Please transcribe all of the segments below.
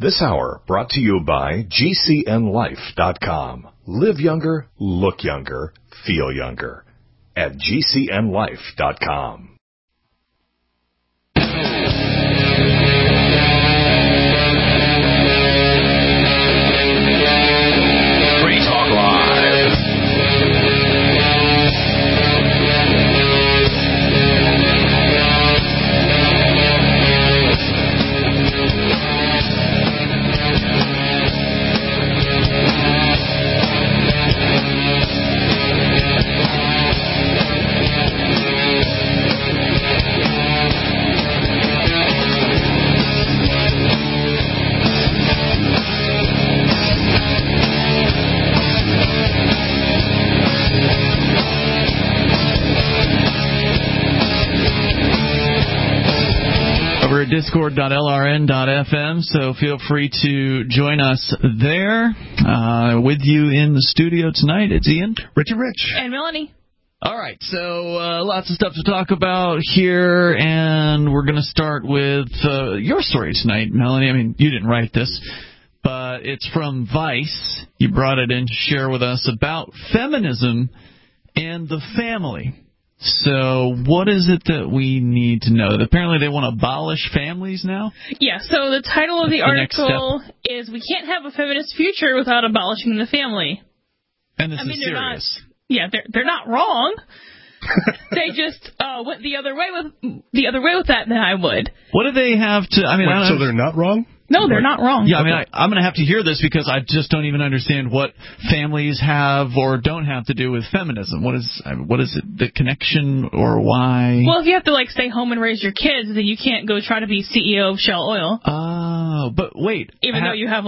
This hour brought to you by GCNLife.com. Live younger, look younger, feel younger. At GCNLife.com. Free Talk Live. Over at discord.lrn.fm, so feel free to join us there. With you in the studio tonight, it's Ian, Richie Rich, and Melanie. All right, so lots of stuff to talk about here, and we're going to start with your story tonight, Melanie. I mean, you didn't write this, but it's from Vice. You brought it in to share with us about feminism and the family. So what is it that we need to know? Apparently they want to abolish families now? Yeah, so the title of the article is "We Can't Have a Feminist Future Without Abolishing the Family." And this is serious. They're not wrong. They just went the other way with that than I would. What do they have to... I mean, Wait, so they're not wrong? No, they're not wrong. Yeah, I mean, I'm going to have to hear this because I just don't even understand what families have or don't have to do with feminism. What is it, the connection, or why? Well, if you have to, stay home and raise your kids, then you can't go try to be CEO of Shell Oil. Oh, but wait. Even though you have,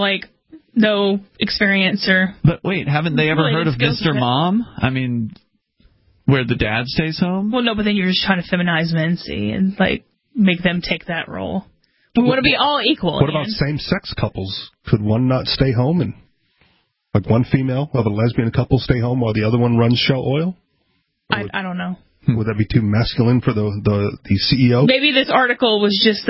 no experience or... But wait, haven't they ever heard of Mr. Mom? I mean, where the dad stays home? Well, no, but then you're just trying to feminize men, see, and, make them take that role. We want to be all equal. What about same-sex couples? Could one not stay home and, one female of a lesbian couple stay home while the other one runs Shell Oil? I don't know. Would that be too masculine for the CEO? Maybe this article was just,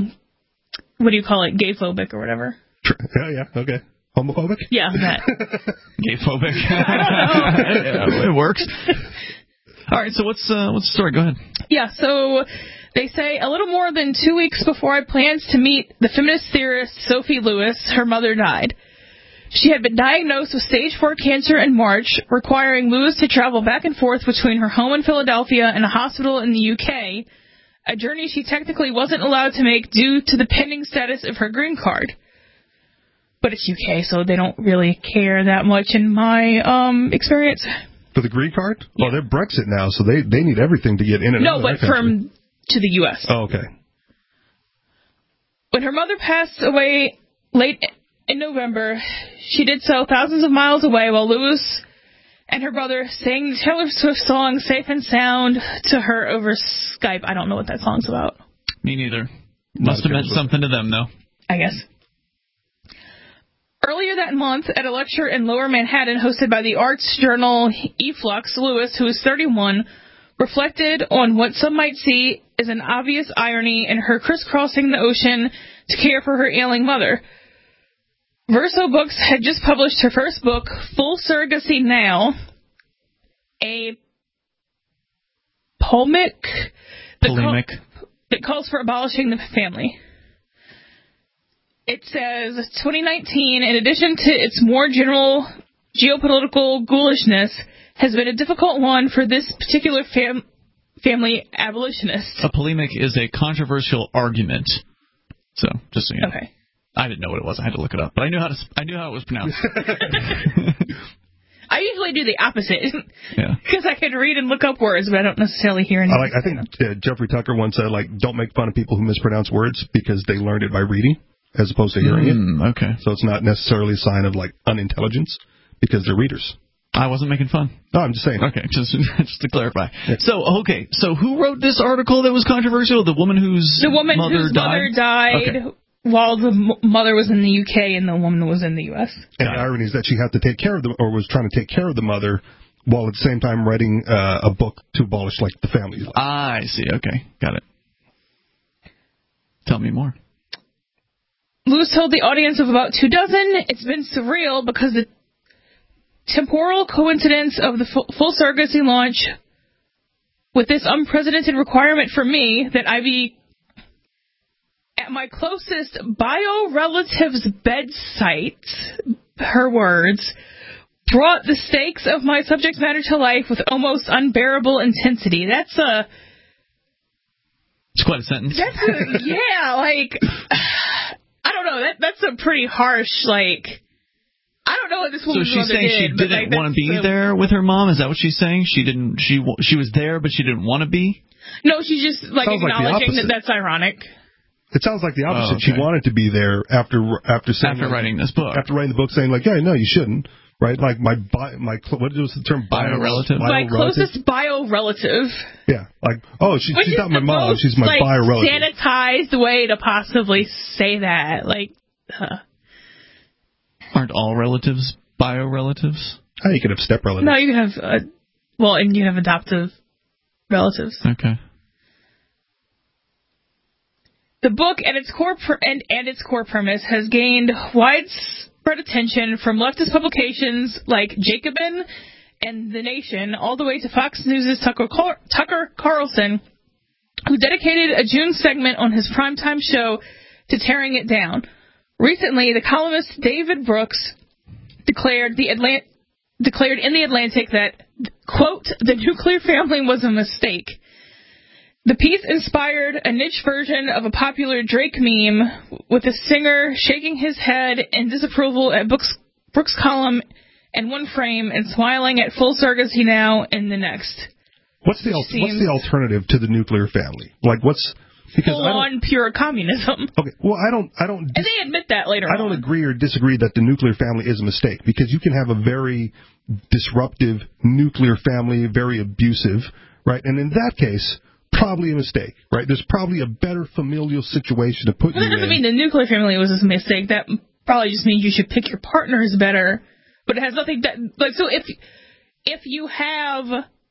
what do you call it, gay-phobic or whatever. Yeah, okay. Homophobic? Yeah, that. Gay-phobic. Yeah, it works. All right, so what's the story? Go ahead. Yeah, so... They say, a little more than 2 weeks before I planned to meet the feminist theorist Sophie Lewis, her mother died. She had been diagnosed with stage 4 cancer in March, requiring Lewis to travel back and forth between her home in Philadelphia and a hospital in the UK, a journey she technically wasn't allowed to make due to the pending status of her green card. But it's UK, so they don't really care that much in my experience. For the green card? Yeah. Well, they're Brexit now, so they need everything to get in and out of that country. No, but to the U.S. Oh, okay. When her mother passed away late in November, she did so thousands of miles away while Lewis and her brother sang the Taylor Swift song Safe and Sound to her over Skype. I don't know what that song's about. Me neither. Must have meant something to them, though. I guess. Earlier that month, at a lecture in Lower Manhattan hosted by the arts journal eFlux, Lewis, who is 31, reflected on what some might see as an obvious irony in her crisscrossing the ocean to care for her ailing mother. Verso Books had just published her first book, Full Surrogacy Now, a polemic that calls for abolishing the family. It says, 2019, in addition to its more general geopolitical ghoulishness, has been a difficult one for this particular family abolitionist. A polemic is a controversial argument. So, just so you know. Okay. I didn't know what it was. I had to look it up, but I knew how it was pronounced. I usually do the opposite. Yeah. Because I can read and look up words, but I don't necessarily hear anything. I think Jeffrey Tucker once said, don't make fun of people who mispronounce words because they learned it by reading as opposed to hearing it. Okay. So it's not necessarily a sign of, unintelligence because they're readers. I wasn't making fun. No, I'm just saying. Okay, just to clarify. Yeah. So who wrote this article that was controversial? The woman whose mother died? Okay. While the mother was in the UK and the woman was in the US. And the irony is that she had to take care of or was trying to take care of the mother while at the same time writing a book to abolish, the family life. I see. Okay, got it. Tell me more. Lewis told the audience of about 24, "It's been surreal because the temporal coincidence of the full surrogacy launch with this unprecedented requirement for me that I be at my closest bio-relative's bedside," her words, "brought the stakes of my subject matter to life with almost unbearable intensity." It's quite a sentence. I don't know. That's a pretty harsh, I don't know what this woman's mother did. So she's saying she didn't want to be there with her mom? Is that what she's saying? She was there, but she didn't want to be? No, she's just acknowledging that that's ironic. It sounds like the opposite. Oh, okay. She wanted to be there after writing this book. After writing the book, saying yeah, no, you shouldn't. Right, like what was the term? Bio-relative. My closest bio-relative. Yeah, she's not my mom. She's my bio-relative. Sanitized way to possibly say that. Aren't all relatives bio-relatives? Oh, you could have step-relatives. No, you can have and you have adoptive relatives. Okay. The book and its core premise has gained widespread attention from leftist publications like Jacobin and The Nation, all the way to Fox News' Tucker Carlson, who dedicated a June segment on his primetime show to tearing it down. Recently, the columnist David Brooks declared in The Atlantic that, quote, "the nuclear family was a mistake." The piece inspired a niche version of a popular Drake meme with the singer shaking his head in disapproval at Brooks' column in one frame and smiling at full surrogacy now in the next. What's the alternative to the nuclear family? Full-on pure communism. Okay, well, I don't. And they admit that later on. I don't agree or disagree that the nuclear family is a mistake, because you can have a very disruptive nuclear family, very abusive, right? And in that case, probably a mistake, right? There's probably a better familial situation to put you in. That doesn't mean the nuclear family was a mistake. That probably just means you should pick your partners better. But it has nothing so if you have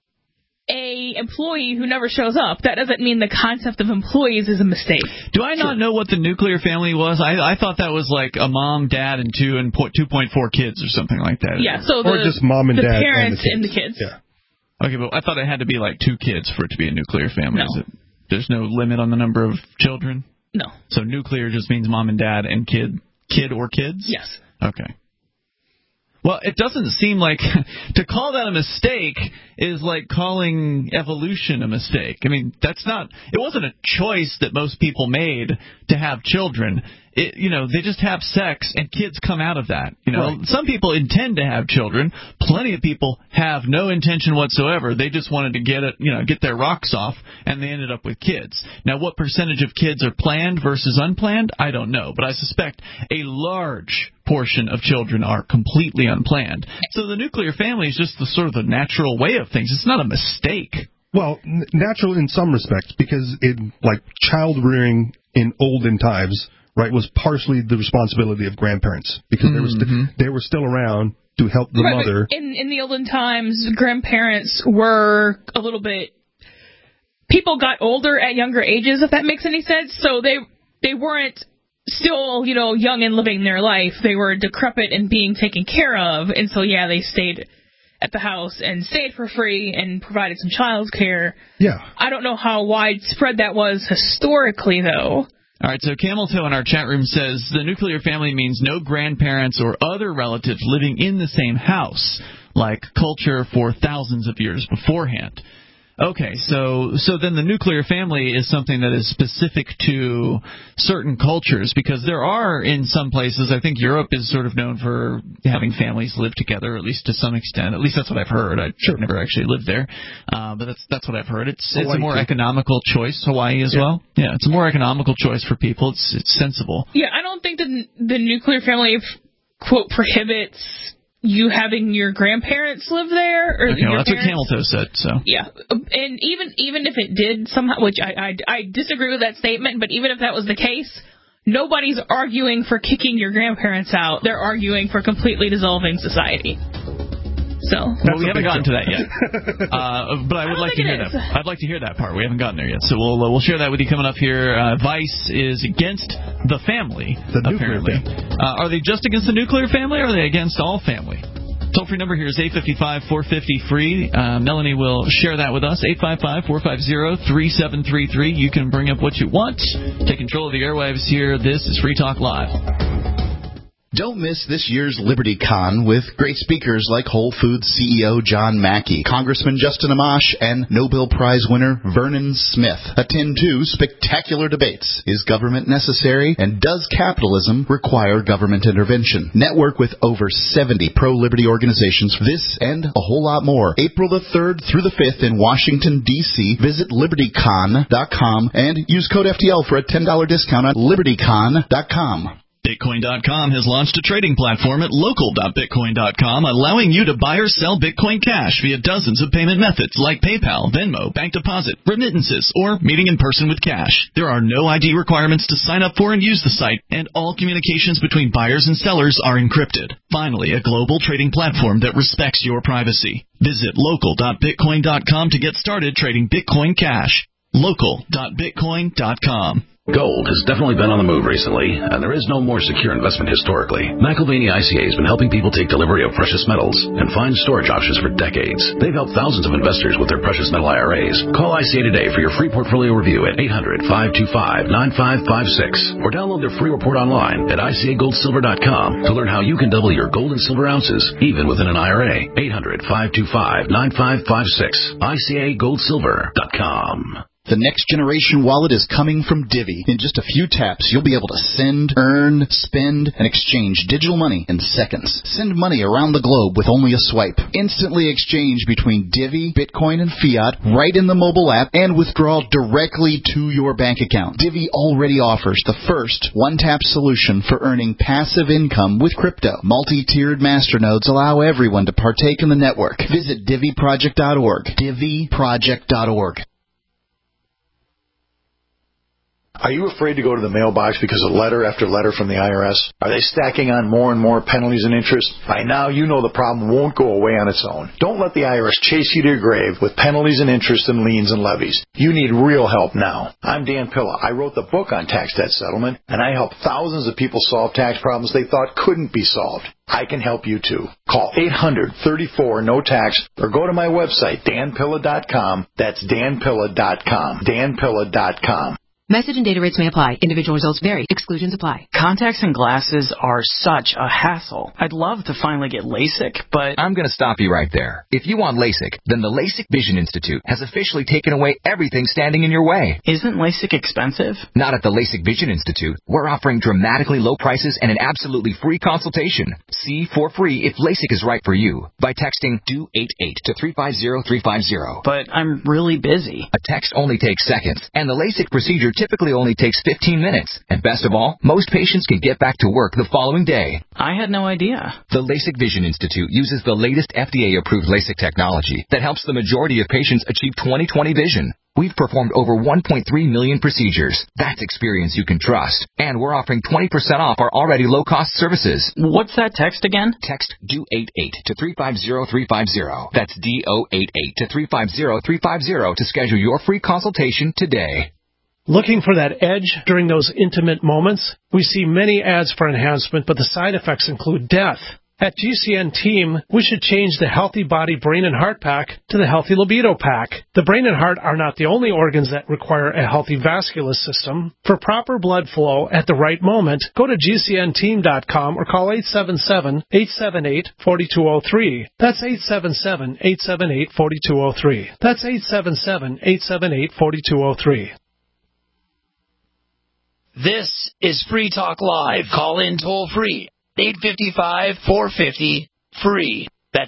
a employee who never shows up, that doesn't mean the concept of employees is a mistake. Do I not know what the nuclear family was? I thought that was like a mom, dad, and 2.4 kids or something like that. Yeah, so or just mom and dad, parents and the kids. Yeah. Okay, but I thought it had to be like 2 kids for it to be a nuclear family. No. There's no limit on the number of children? No. So nuclear just means mom and dad and kid or kids? Yes. Okay. Well, it doesn't seem like to call that a mistake is like calling evolution a mistake. I mean, it wasn't a choice that most people made to have children. They just have sex and kids come out of that. Right. Some people intend to have children. Plenty of people have no intention whatsoever. They just wanted to get their rocks off, and they ended up with kids. Now, what percentage of kids are planned versus unplanned? I don't know, but I suspect a large portion of children are completely unplanned. So the nuclear family is just the sort of the natural way of things. It's not a mistake. Well, natural in some respects, because child rearing in olden times, right, was partially the responsibility of grandparents, because they were still around to help the mother. In the olden times, grandparents were a little bit. People got older at younger ages, if that makes any sense. So they weren't still, young and living their life. They were decrepit and being taken care of, and so they stayed at the house and stayed for free and provided some child care. Yeah. I don't know how widespread that was historically, though. All right, so Camel Toe in our chat room says the nuclear family means no grandparents or other relatives living in the same house, like culture for thousands of years beforehand. Okay, so then the nuclear family is something that is specific to certain cultures, because there are, in some places, I think Europe is sort of known for having families live together, at least to some extent. At least that's what I've heard. I've never actually lived there, but that's what I've heard. It's a more economical choice. Hawaii as well. Yeah, it's a more economical choice for people. It's sensible. Yeah, I don't think the nuclear family, quote, prohibits you having your grandparents live there, or that's what Camel Toe said. So yeah, and even if it did somehow, which I disagree with that statement, but even if that was the case, nobody's arguing for kicking your grandparents out. They're arguing for completely dissolving society. So well, we haven't gotten to that yet. But I would like to hear that. I'd like to hear that part. We haven't gotten there yet. So we'll share that with you coming up here. Vice is against the family, apparently. Are they just against the nuclear family, or are they against all family? Toll-free number here is 855-450-FREE. Melanie will share that with us, 855-450-3733. You can bring up what you want. Take control of the airwaves here. This is Free Talk Live. Don't miss this year's LibertyCon with great speakers like Whole Foods CEO John Mackey, Congressman Justin Amash, and Nobel Prize winner Vernon Smith. Attend 2 spectacular debates. Is government necessary, and does capitalism require government intervention? Network with over 70 pro-liberty organizations. This and a whole lot more. April the 3rd through the 5th in Washington, D.C. Visit LibertyCon.com and use code FTL for a $10 discount on LibertyCon.com. Bitcoin.com has launched a trading platform at local.bitcoin.com, allowing you to buy or sell Bitcoin Cash via dozens of payment methods like PayPal, Venmo, bank deposit, remittances, or meeting in person with cash. There are no ID requirements to sign up for and use the site, and all communications between buyers and sellers are encrypted. Finally, a global trading platform that respects your privacy. Visit local.bitcoin.com to get started trading Bitcoin Cash. Local.bitcoin.com. Gold has definitely been on the move recently, and there is no more secure investment historically. McIlvaney ICA has been helping people take delivery of precious metals and find storage options for decades. They've helped thousands of investors with their precious metal IRAs. Call ICA today for your free portfolio review at 800-525-9556 or download their free report online at ICAGoldSilver.com to learn how you can double your gold and silver ounces even within an IRA. 800-525-9556. ICAGoldSilver.com. The next generation wallet is coming from Divvy. In just a few taps, you'll be able to send, earn, spend, and exchange digital money in seconds. Send money around the globe with only a swipe. Instantly exchange between Divvy, Bitcoin, and fiat right in the mobile app and withdraw directly to your bank account. Divvy already offers the first one-tap solution for earning passive income with crypto. Multi-tiered masternodes allow everyone to partake in the network. Visit DivvyProject.org. DivvyProject.org. Are you afraid to go to the mailbox because of letter after letter from the IRS? Are they stacking on more and more penalties and interest? By now, you know the problem won't go away on its own. Don't let the IRS chase you to your grave with penalties and interest and liens and levies. You need real help now. I'm Dan Pilla. I wrote the book on tax debt settlement, and I help thousands of people solve tax problems they thought couldn't be solved. I can help you too. Call 800-34-NO-TAX or go to my website, danpilla.com. That's danpilla.com. danpilla.com. Message and data rates may apply. Individual results vary. Exclusions apply. Contacts and glasses are such a hassle. I'd love to finally get LASIK, but I'm going to stop you right there. If you want LASIK, then the LASIK Vision Institute has officially taken away everything standing in your way. Isn't LASIK expensive? Not at the LASIK Vision Institute. We're offering dramatically low prices and an absolutely free consultation. See for free if LASIK is right for you by texting DO88 to 350350. But I'm really busy. A text only takes seconds, and the LASIK procedure typically only takes 15 minutes. And best of all, most patients can get back to work the following day. I had no idea. The LASIK Vision Institute uses the latest FDA-approved LASIK technology that helps the majority of patients achieve 20/20 vision. We've performed over 1.3 million procedures. That's experience you can trust. And we're offering 20% off our already low-cost services. What's that text again? Text DO88 to 350350. That's DO88 to 350350 to schedule your free consultation today. Looking for that edge during those intimate moments? We see many ads for enhancement, but the side effects include death. At GCN Team, we should change the Healthy Body, Brain, and Heart Pack to the Healthy Libido Pack. The brain and heart are not the only organs that require a healthy vascular system. For proper blood flow at the right moment, go to GCNteam.com or call 877-878-4203. That's 877-878-4203. That's 877-878-4203. This is Free Talk Live. Call in toll free. 855-450-FREE. That's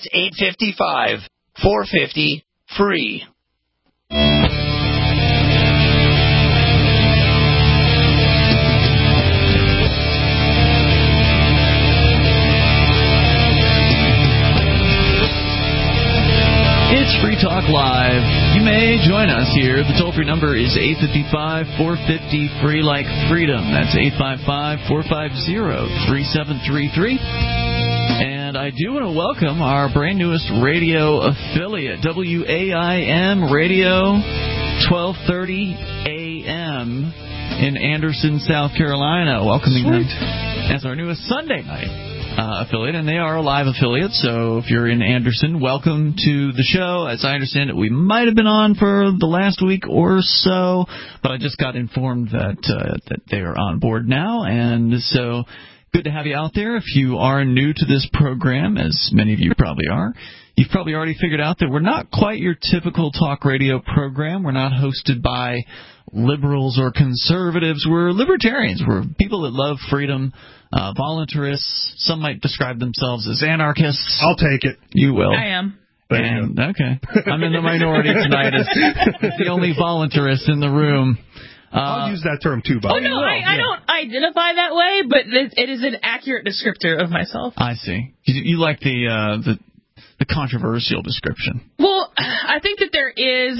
855-450-FREE. It's Free Talk Live. You may join us here. The toll-free number is 855-450-FREE like freedom. That's 855-450-3733. And I do want to welcome our brand newest radio affiliate, WAIM Radio, 1230 AM in Anderson, South Carolina. Welcoming them as our newest Sunday night affiliate, and they are a live affiliate, so if you're in Anderson, welcome to the show. As I understand it, we might have been on for the last week or so, but I just got informed that they are on board now, and so good to have you out there. If you are new to this program, as many of you probably are, you've probably already figured out that we're not quite your typical talk radio program. We're not hosted by liberals or conservatives. We're libertarians. We're people that love freedom, voluntarists. Some might describe themselves as anarchists. I'll take it. You will. I am. And, okay. I'm in the minority tonight as the only voluntarist in the room. I'll use that term too, Bob. Oh, no, I don't identify that way, but it is an accurate descriptor of myself. I see. You like the controversial description. Well, I think that there is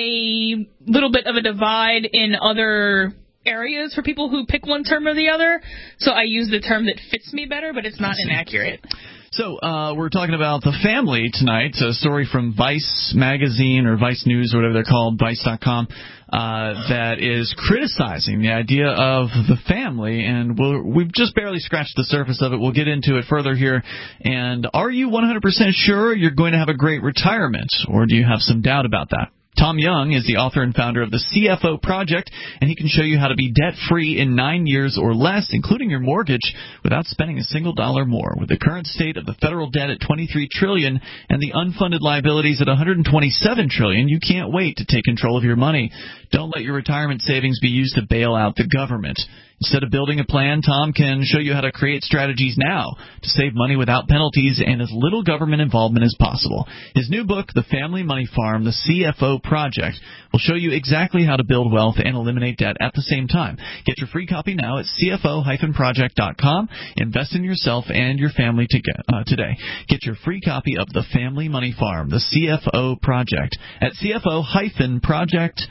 a little bit of a divide in other areas for people who pick one term or the other, so I use the term that fits me better, but it's not inaccurate. So we're talking about the family tonight, a story from Vice Magazine or Vice News or whatever they're called, Vice.com, that is criticizing the idea of the family, and we've just barely scratched the surface of it. We'll get into it further here. And are you 100% sure you're going to have a great retirement, or do you have some doubt about that? Tom Young is the author and founder of the CFO Project, and he can show you how to be debt-free in 9 years or less, including your mortgage, without spending a single dollar more. With the current state of the federal debt at $23 trillion and the unfunded liabilities at $127 trillion, you can't wait to take control of your money. Don't let your retirement savings be used to bail out the government. Instead of building a plan, Tom can show you how to create strategies now to save money without penalties and as little government involvement as possible. His new book, The Family Money Farm, The CFO Project, will show you exactly how to build wealth and eliminate debt at the same time. Get your free copy now at CFO-project.com. Invest in yourself and your family today. Get your free copy of The Family Money Farm, The CFO Project, at CFO-project.com.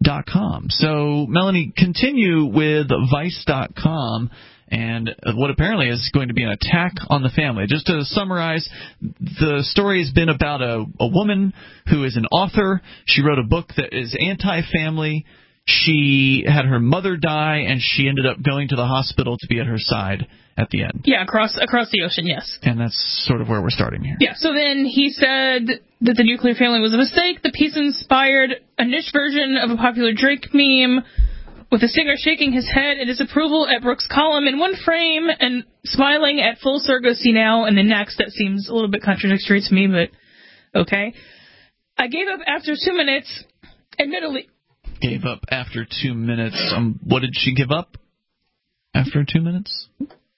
So, Melanie, continue with Vice.com and what apparently is going to be an attack on the family. Just to summarize, the story has been about a woman who is an author. She wrote a book that is anti-family. She had her mother die, and she ended up going to the hospital to be at her side at the end. Yeah, across the ocean, yes. And that's sort of where we're starting here. Yeah, so then he said that the nuclear family was a mistake. The piece inspired a niche version of a popular Drake meme with the singer shaking his head in disapproval at Brooks' column in one frame and smiling at full surrogacy now and the next. That seems a little bit contradictory to me, but okay. I gave up after 2 minutes, admittedly. Gave up after 2 minutes. What did she give up after 2 minutes?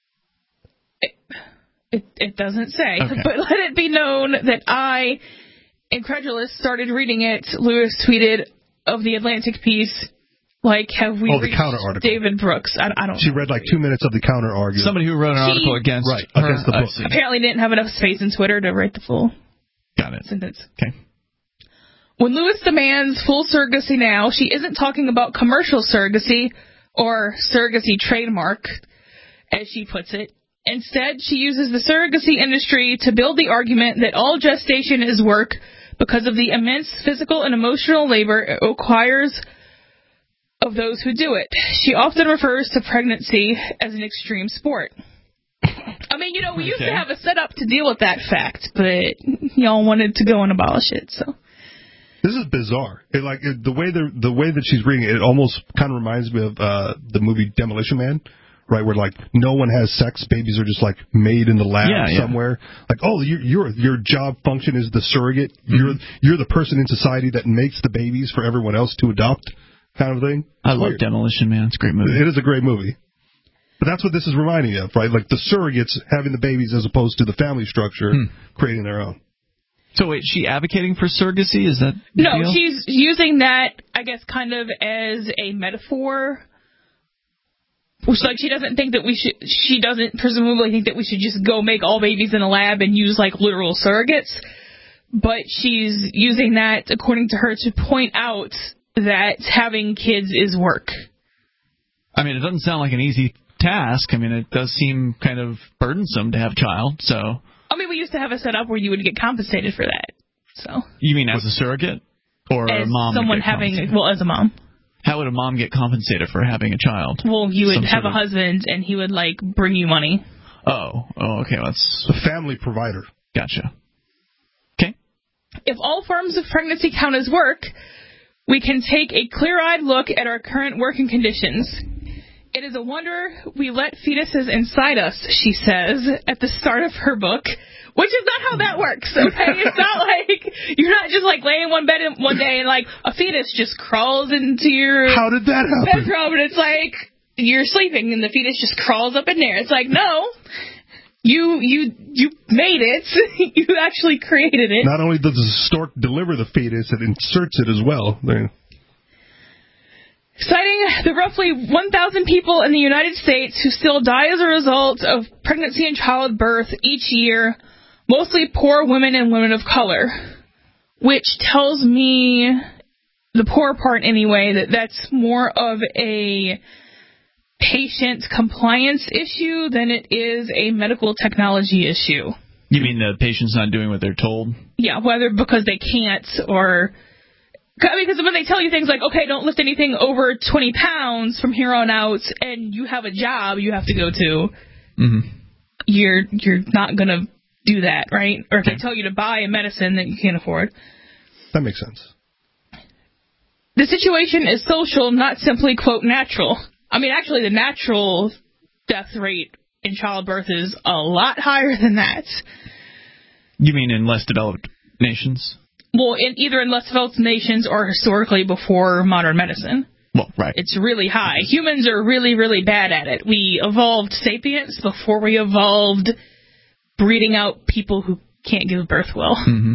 It doesn't say, okay. But let it be known that I, incredulous, started reading it. Lewis tweeted of the Atlantic piece, like, have we reached the counter article. David Brooks? I don't know. She read like 2 minutes of the counter argument. Somebody who wrote an article against against the book. Apparently didn't have enough space in Twitter to write the full sentence. Okay. When Lewis demands full surrogacy now, she isn't talking about commercial surrogacy or surrogacy trademark, as she puts it. Instead, she uses the surrogacy industry to build the argument that all gestation is work because of the immense physical and emotional labor it requires of those who do it. She often refers to pregnancy as an extreme sport. I mean, we used to have a setup to deal with that fact, but y'all wanted to go and abolish it, so... This is bizarre. The way that she's reading it, it almost kind of reminds me of the movie Demolition Man, right? Where no one has sex, babies are just made in the lab somewhere. Your job function is the surrogate. Mm-hmm. You're the person in society that makes the babies for everyone else to adopt, kind of thing. I love Demolition Man. It's a great movie. It is a great movie. But that's what this is reminding me of, right? Like the surrogates having the babies as opposed to the family structure creating their own. So wait, she advocating for surrogacy? Is that the deal? She's using that, I guess, kind of as a metaphor. Which, she doesn't think that she doesn't presumably think that we should just go make all babies in a lab and use, literal surrogates. But she's using that, according to her, to point out that having kids is work. I mean, it doesn't sound like an easy task. I mean, it does seem kind of burdensome to have a child, so... I mean, we used to have a setup where you would get compensated for that. So. You mean as a surrogate? Or as a mom? Someone having, well, as a mom. How would a mom get compensated for having a child? Well, you would have a husband, and he would, like, bring you money. Oh, okay. That's a family provider. Gotcha. Okay. If all forms of pregnancy count as work, we can take a clear-eyed look at our current working conditions. It is a wonder we let fetuses inside us, she says at the start of her book, which is not how that works, okay? It's not like you're not just like laying in one bed one day and like a fetus just crawls into your How did that happen? bedroom and it's like you're sleeping and the fetus just crawls up in there. It's like, no, you made it. You actually created it. Not only does the stork deliver the fetus, it inserts it as well. Citing the roughly 1,000 people in the United States who still die as a result of pregnancy and childbirth each year, mostly poor women and women of color, which tells me, the poor part anyway, that that's more of a patient compliance issue than it is a medical technology issue. You mean the patient's not doing what they're told? Yeah, whether because they can't or... Because when they tell you things like, okay, don't lift anything over 20 pounds from here on out, and you have a job you have to go to, you're not going to do that, right? Or if they tell you to buy a medicine that you can't afford. That makes sense. The situation is social, not simply, quote, natural. I mean, actually, the natural death rate in childbirth is a lot higher than that. You mean in less developed nations? Well, either in less developed nations or historically before modern medicine. Well, right. It's really high. Humans are really, really bad at it. We evolved sapiens before we evolved breeding out people who can't give birth well.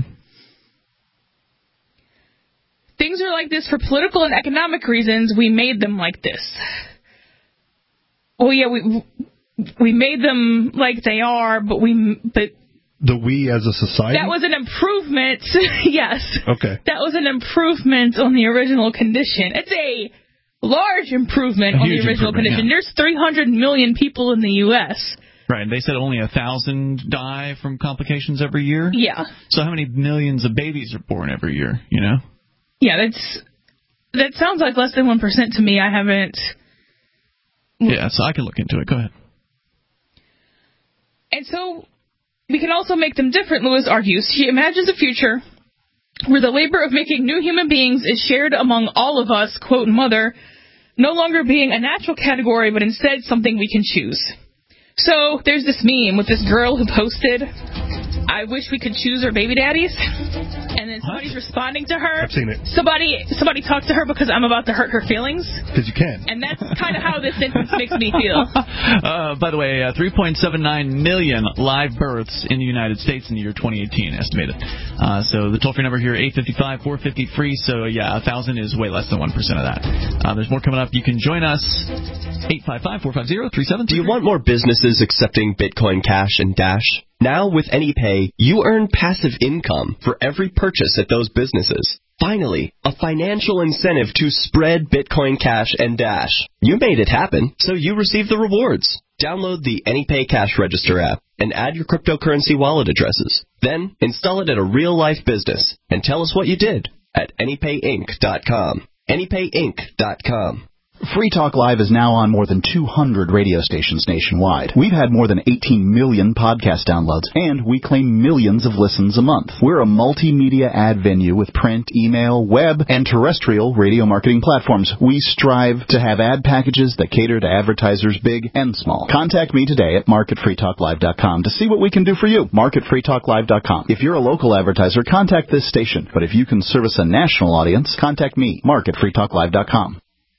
Things are like this for political and economic reasons. We made them like this. Well, yeah, we made them like they are, but the we as a society? That was an improvement. Yes. Okay. That was an improvement on the original condition. It's a large improvement on the original condition. Yeah. There's 300 million people in the U.S. Right. They said only 1,000 die from complications every year? Yeah. So how many millions of babies are born every year, you know? Yeah, that sounds like less than 1% to me. I haven't... Yeah, so I can look into it. Go ahead. And so... we can also make them different, Lewis argues. She imagines a future where the labor of making new human beings is shared among all of us, quote, mother, no longer being a natural category, but instead something we can choose. So there's this meme with this girl who posted, I wish we could choose our baby daddies. And then somebody's responding to her. I've seen it. Somebody talked to her because I'm about to hurt her feelings. Because you can. And that's kind of how this sentence makes me feel. By the way, 3.79 million live births in the United States in the year 2018 estimated. So the toll-free number here, 855-450-FREE. So, yeah, 1,000 is way less than 1% of that. There's more coming up. You can join us, 855-450-3733. Do you want more businesses accepting Bitcoin Cash and Dash? Now with AnyPay, you earn passive income for every purchase at those businesses. Finally, a financial incentive to spread Bitcoin Cash and Dash. You made it happen, so you receive the rewards. Download the AnyPay Cash Register app and add your cryptocurrency wallet addresses. Then install it at a real-life business and tell us what you did at AnyPayInc.com. AnyPayInc.com. Free Talk Live is now on more than 200 radio stations nationwide. We've had more than 18 million podcast downloads, and we claim millions of listens a month. We're a multimedia ad venue with print, email, web, and terrestrial radio marketing platforms. We strive to have ad packages that cater to advertisers big and small. Contact me today at marketfreetalklive.com to see what we can do for you. Marketfreetalklive.com. If you're a local advertiser, contact this station. But if you can service a national audience, contact me, marketfreetalklive.com.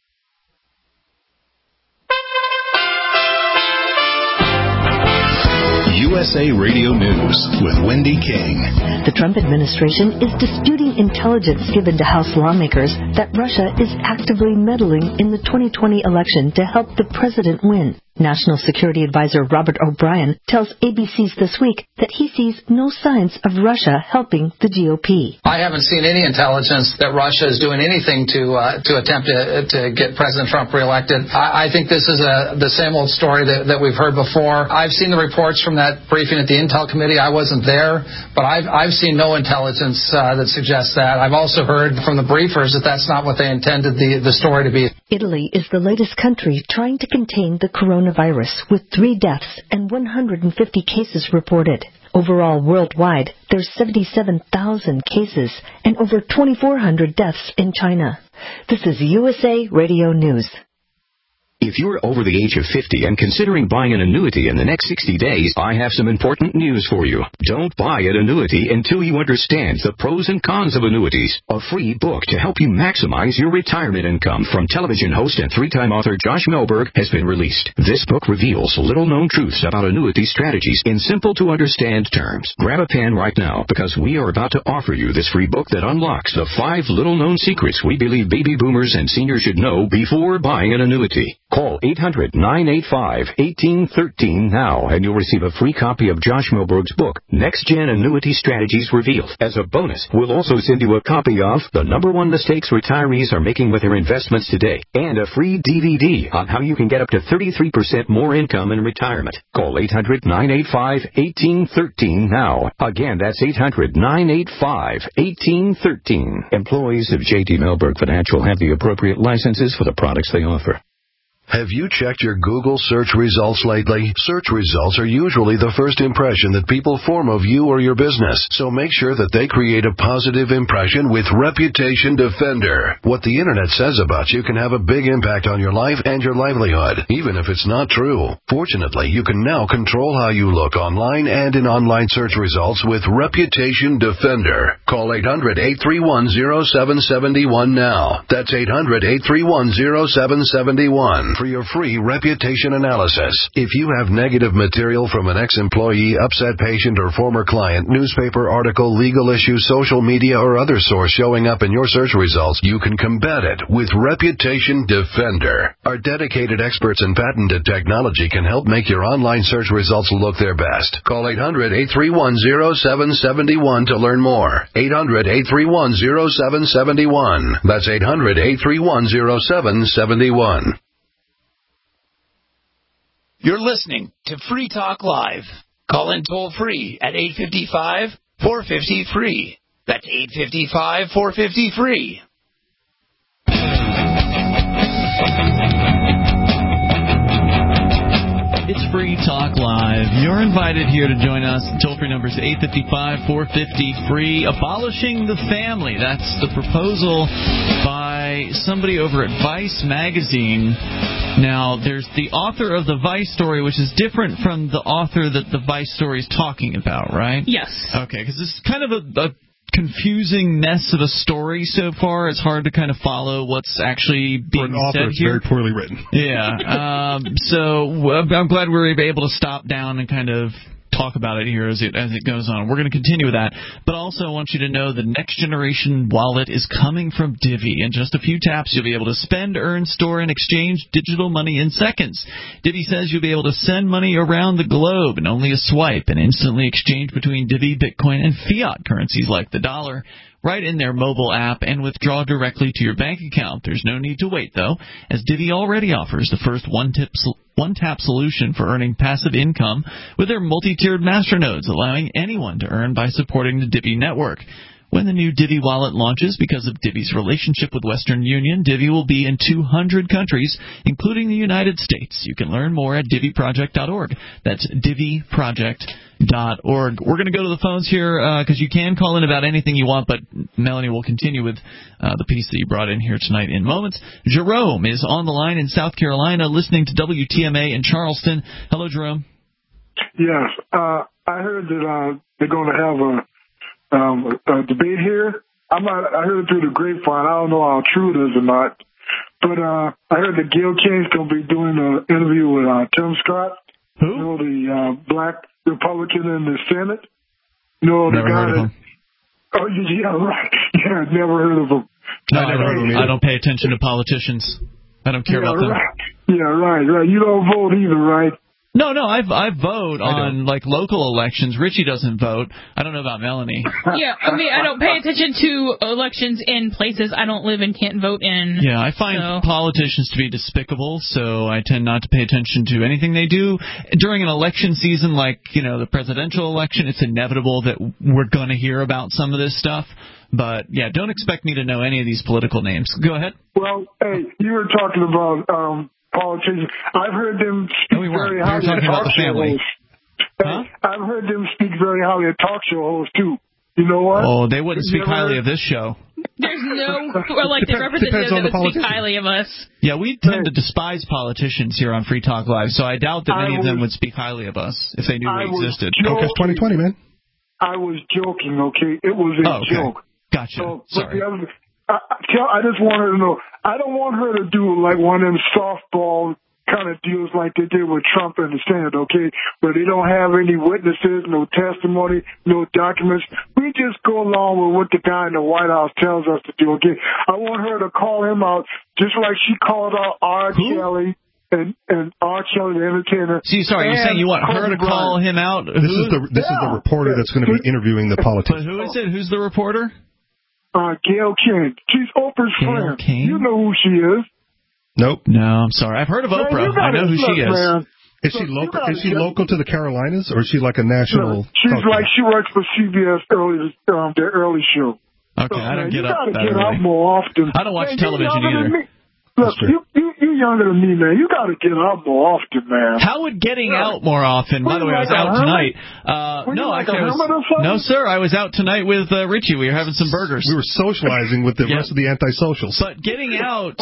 USA Radio News with Wendy King. The Trump administration is disputing intelligence given to House lawmakers that Russia is actively meddling in the 2020 election to help the president win. National Security Advisor Robert O'Brien tells ABC's This Week that he sees no signs of Russia helping the GOP. I haven't seen any intelligence that Russia is doing anything to attempt to get President Trump reelected. I think this is the same old story that we've heard before. I've seen the reports from that briefing at the Intel Committee. I wasn't there, but I've seen no intelligence that suggests that. I've also heard from the briefers that that's not what they intended the story to be. Italy is the latest country trying to contain the coronavirus, with 3 deaths and 150 cases reported. Overall, worldwide, there's 77,000 cases and over 2,400 deaths in China. This is USA Radio News. If you're over the age of 50 and considering buying an annuity in the next 60 days, I have some important news for you. Don't buy an annuity until you understand the pros and cons of annuities. A free book to help you maximize your retirement income from television host and 3-time author Josh Melberg has been released. This book reveals little-known truths about annuity strategies in simple-to-understand terms. Grab a pen right now, because we are about to offer you this free book that unlocks the 5 little-known secrets we believe baby boomers and seniors should know before buying an annuity. Call 800-985-1813 now, and you'll receive a free copy of Josh Melberg's book, Next Gen Annuity Strategies Revealed. As a bonus, we'll also send you a copy of The #1 Mistakes Retirees Are Making with Their Investments Today, and a free DVD on how you can get up to 33% more income in retirement. Call 800-985-1813 now. Again, that's 800-985-1813. Employees of J.D. Melberg Financial have the appropriate licenses for the products they offer. Have you checked your Google search results lately? Search results are usually the first impression that people form of you or your business, so make sure that they create a positive impression with Reputation Defender. What the Internet says about you can have a big impact on your life and your livelihood, even if it's not true. Fortunately, you can now control how you look online and in online search results with Reputation Defender. Call 800-831-0771 now. That's 800-831-0771. For your free reputation analysis. If you have negative material from an ex-employee, upset patient, or former client, newspaper article, legal issue, social media, or other source showing up in your search results, you can combat it with Reputation Defender. Our dedicated experts in patented technology can help make your online search results look their best. Call 800-831-0771 to learn more. 800-831-0771. That's 800-831-0771. You're listening to Free Talk Live. Call in toll-free at 855-450-FREE. That's 855-450-FREE. It's Free Talk Live. You're invited here to join us. Toll-free number is 855-450-FREE. Abolishing the family. That's the proposal by somebody over at Vice Magazine. Now, there's the author of the Vice story, which is different from the author that the Vice story is talking about, right? Yes. Okay, because this is kind of a confusing mess of a story so far. It's hard to kind of follow what's actually being said here. It's very poorly written. Yeah. So I'm glad we were able to stop down and kind of talk about it here as it goes on. We're going to continue with that. But also I want you to know the next generation wallet is coming from Divvy. In just a few taps, you'll be able to spend, earn, store, and exchange digital money in seconds. Divvy says you'll be able to send money around the globe in only a swipe and instantly exchange between Divvy, Bitcoin, and fiat currencies like the dollar right in their mobile app and withdraw directly to your bank account. There's no need to wait, though, as Divvy already offers the first one-tap solution for earning passive income with their multi-tiered masternodes, allowing anyone to earn by supporting the Divvy network. When the new Divvy wallet launches, because of Divvy's relationship with Western Union, Divvy will be in 200 countries, including the United States. You can learn more at DivvyProject.org. That's DivvyProject.org. We're going to go to the phones here because you can call in about anything you want, but Melanie will continue with the piece that you brought in here tonight in moments. Jerome is on the line in South Carolina, listening to WTMA in Charleston. Hello, Jerome. Yes, I heard that they're going to have a debate here. I heard it through the grapevine. I don't know how true it is or not, but I heard that Gayle King's going to be doing an interview with Tim Scott. Who? You know, the black Republican in the Senate. You know, the guy that. Oh, yeah, right. Yeah, I've never heard of him. No, I don't pay attention to politicians. I don't care about them. Right. Yeah, right. You don't vote either, right? No, I vote on like local elections. Richie doesn't vote. I don't know about Melanie. Yeah, I mean, I don't pay attention to elections in places I don't live and can't vote in. Yeah, I find politicians to be despicable, so I tend not to pay attention to anything they do. During an election season like, the presidential election, it's inevitable that we're going to hear about some of this stuff. But, yeah, don't expect me to know any of these political names. Go ahead. Well, hey, you were talking about politicians. I've heard them speak very highly of talk show hosts. I've heard them speak very highly of talk show hosts, too. You know what? Oh, they wouldn't speak highly of this show. There's no elected representative that would speak highly of us. Yeah, we tend to despise politicians here on Free Talk Live, so I doubt that many of them would speak highly of us if they knew we existed. Focus 2020, man. I was joking, okay? It was a joke. Gotcha. Sorry. I just want her to know, I don't want her to do like one of them softball kind of deals like they did with Trump and the Senate, okay, where they don't have any witnesses, no testimony, no documents. We just go along with what the guy in the White House tells us to do, okay? I want her to call him out just like she called out R. Kelly. And R. Kelly, the entertainer. Sorry, you're saying you want her to call him out? This is the reporter that's going to be interviewing the politician. But who is it? Who's the reporter? Gail King. She's Oprah's friend. King? You know who she is. Nope. No, I'm sorry. I've heard of Oprah. I know who she is. Man. Is she local? Is she local to the Carolinas, or is she like a national? She's like she works for CBS their early show. Okay, I don't get up that early. You gotta get out more often. I don't watch television either. Look, you're younger than me, man. You got to get out more often, man. How would getting out more often? By the way, I was out tonight. No, sir. I was out tonight with Richie. We were having some burgers. We were socializing with the rest of the antisocials. But getting out,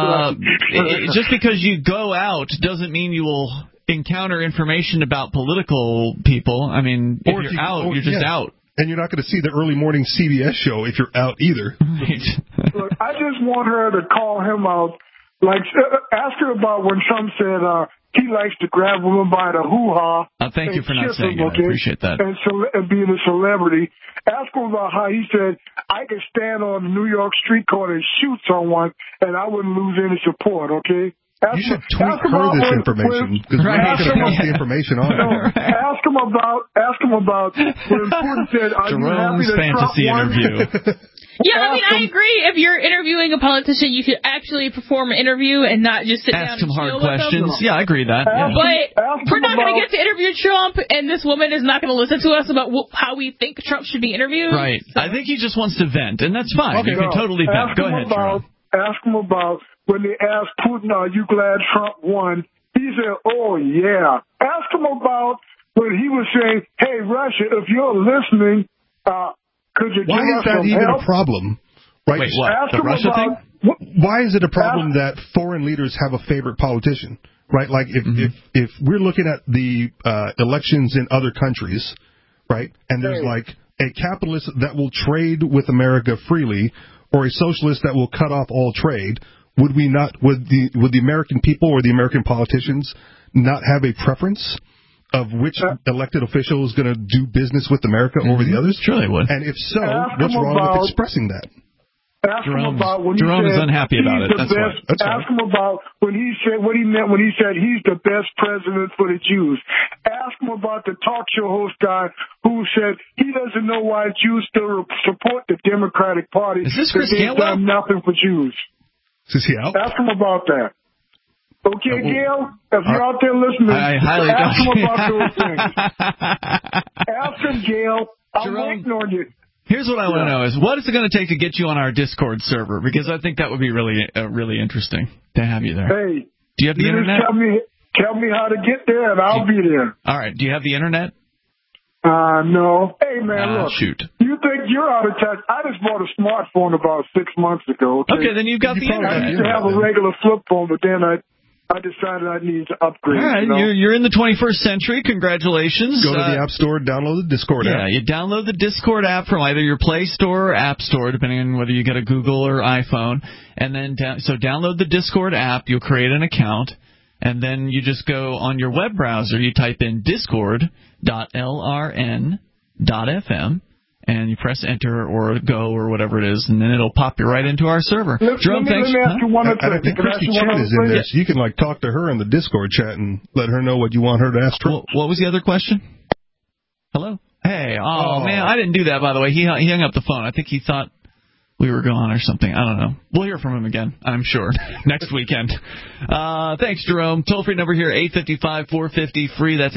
just because you go out doesn't mean you will encounter information about political people. I mean, if you're out, you're just out. And you're not going to see the early morning CBS show if you're out either. Right. Look, I just want her to call him out. Like, ask her about when Trump said he likes to grab women by the hoo-ha. Thank you for not saying it. I appreciate that. And being a celebrity. Ask him about how he said, I could stand on the New York street corner and shoot someone, and I wouldn't lose any support, okay? You should tweet her this information, because we're not going to post the information on her. Ask him about when Putin said, are you happy that Trump won? Yeah, I mean, I agree. If you're interviewing a politician, you should actually perform an interview and not just sit down and some hard chill questions. with them. Yeah, I agree with that. But we're not going to get to interview Trump, and this woman is not going to listen to us about how we think Trump should be interviewed. Right. So. I think he just wants to vent, and that's fine. You can totally vent. Go ahead, Jerome. Ask him about when they asked Putin, are you glad Trump won? He said, oh, yeah. Ask him about when he was saying, hey, Russia, if you're listening, could you give us some help? Why is that even a problem? Right? Wait, what? The Russia thing? Why is it a problem that foreign leaders have a favorite politician? Right? Like, if we're looking at the elections in other countries, right, and there's like a capitalist that will trade with America freely, or a socialist that will cut off all trade, would the American people or the American politicians not have a preference of which elected official is going to do business with America over the others? Sure they would. And if so, what's wrong with expressing that? Ask him about when Jerome he said is unhappy about it. That's why. Ask him about when he said what he meant when he said he's the best president for the Jews. Ask him about the talk show host guy who said he doesn't know why Jews still support the Democratic Party. Is this Chris They've done nothing for Jews. Is he out? Ask him about that. Okay, Gail, if you're out there listening, ask him about those things. Ask him, Gail. I'm waiting on you. Here's what I want to know is, what is it going to take to get you on our Discord server? Because I think that would be really interesting to have you there. Hey. Do you have the internet? Tell me how to get there, and I'll be there. All right. Do you have the internet? No. Hey, man, look. Shoot. You think you're out of touch? I just bought a smartphone about 6 months ago. Okay, then you've got the internet. I used to have a regular flip phone, but then I decided I needed to upgrade. All right, you're in the 21st century. Congratulations. Go to the App Store, download the Discord app. Yeah, you download the Discord app from either your Play Store or App Store, depending on whether you get a Google or iPhone. And then, download the Discord app. You'll create an account. And then you just go on your web browser. You type in discord.lrn.fm. and you press enter or go or whatever it is, and then it'll pop you right into our server. Jerome, thanks. Let me ask you one other thing. I think Christy Chan is in this. You can talk to her in the Discord chat and let her know what you want her to ask Trump. What was the other question? Hello? Hey, man, I didn't do that, by the way. He hung up the phone. I think he thought we were gone or something. I don't know. We'll hear from him again, I'm sure, next weekend. Thanks, Jerome. Toll-free number here, 855-450-FREE. That's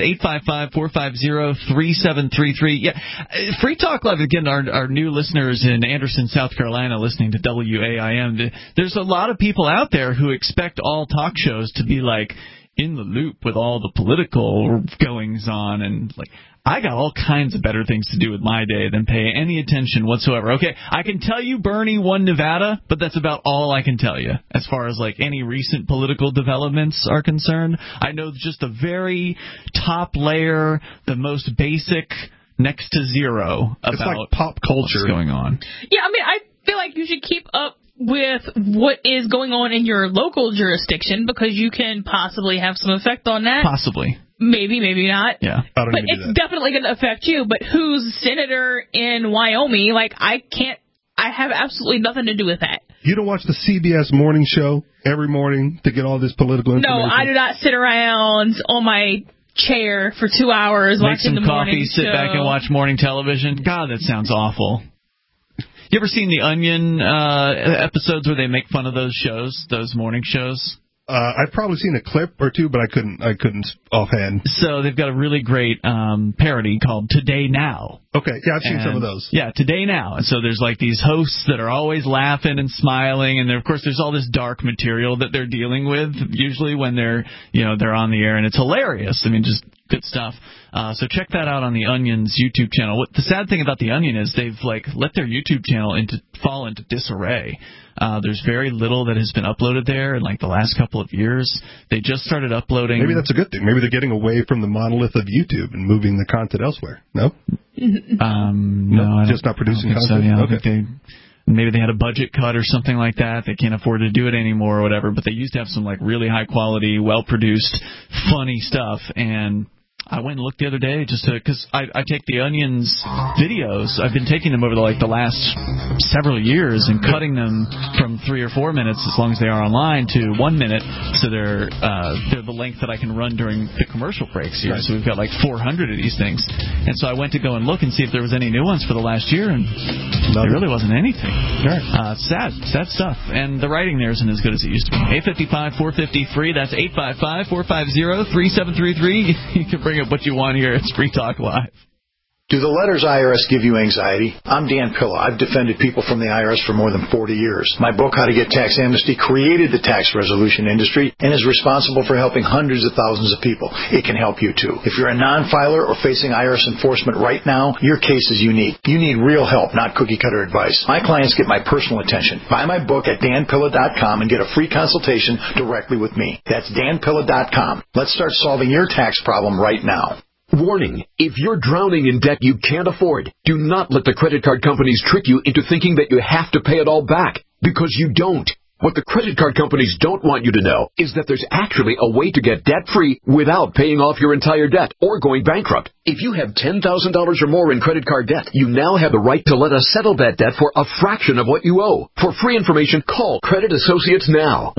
855-450-3733. Yeah, Free Talk Live, again, our new listeners in Anderson, South Carolina, listening to WAIM. There's a lot of people out there who expect all talk shows to be, like, in the loop with all the political goings-on, and, like, I got all kinds of better things to do with my day than pay any attention whatsoever. Okay, I can tell you Bernie won Nevada, but that's about all I can tell you as far as like any recent political developments are concerned. I know just a very top layer, the most basic, next to zero about it's like pop culture what's going on. Yeah, I mean, I feel like you should keep up with what is going on in your local jurisdiction because you can possibly have some effect on that. Possibly. Maybe, maybe not. Yeah. But it's definitely going to affect you. But who's senator in Wyoming? Like, I have absolutely nothing to do with that. You don't watch the CBS morning show every morning to get all this political information? No, I do not sit around on my chair for 2 hours watching the morning show. Make some coffee, sit back and watch morning television. God, that sounds awful. You ever seen the Onion episodes where they make fun of those shows, those morning shows? I've probably seen a clip or two, but I couldn't offhand. So they've got a really great parody called Today Now. Okay, yeah, I've seen some of those. Yeah, Today Now. And so there's like these hosts that are always laughing and smiling, and of course there's all this dark material that they're dealing with usually when they're on the air, and it's hilarious. I mean, just good stuff. So check that out on the Onion's YouTube channel. What the sad thing about the Onion is they've like let their YouTube channel fall into disarray. There's very little that has been uploaded there in like the last couple of years. They just started uploading. Maybe that's a good thing. Maybe they're getting away from the monolith of YouTube and moving the content elsewhere. No? No, just not producing content. So, yeah, okay. I think maybe they had a budget cut or something like that. They can't afford to do it anymore or whatever. But they used to have some like really high quality, well produced, funny stuff. And I went and looked the other day just because I take the Onion's videos. I've been taking them over the last several years and cutting them from 3 or 4 minutes, as long as they are online, to 1 minute. So they're the length that I can run during the commercial breaks here. So we've got like 400 of these things. And so I went to go and look and see if there was any new ones for the last year, and there really wasn't anything. Sad stuff. And the writing there isn't as good as it used to be. 855-450-FREE. That's 855-450-3733. You can bring up what you want here. It's Free Talk Live. Do the letters IRS give you anxiety? I'm Dan Pilla. I've defended people from the IRS for more than 40 years. My book, How to Get Tax Amnesty, created the tax resolution industry and is responsible for helping hundreds of thousands of people. It can help you, too. If you're a non-filer or facing IRS enforcement right now, your case is unique. You need real help, not cookie-cutter advice. My clients get my personal attention. Buy my book at danpilla.com and get a free consultation directly with me. That's danpilla.com. Let's start solving your tax problem right now. Warning, if you're drowning in debt you can't afford, do not let the credit card companies trick you into thinking that you have to pay it all back, because you don't. What the credit card companies don't want you to know is that there's actually a way to get debt-free without paying off your entire debt or going bankrupt. If you have $10,000 or more in credit card debt, you now have the right to let us settle that debt for a fraction of what you owe. For free information, call Credit Associates now.